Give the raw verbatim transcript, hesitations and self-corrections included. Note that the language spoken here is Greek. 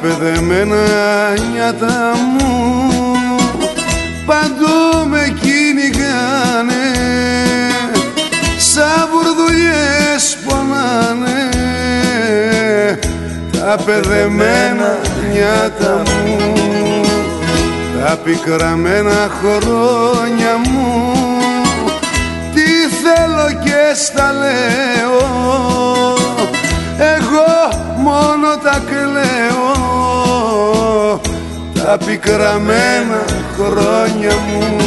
παιδεμένα νιάτα μου παντού με κυνηγάνε, σαν βουρδουλιές πονάνε τα παιδεμένα νιάτα μου, τα πικραμένα χρόνια μου. Τι θέλω και στα λέω, εγώ μόνο τα κλαίω, τα πικραμένα χρόνια μου.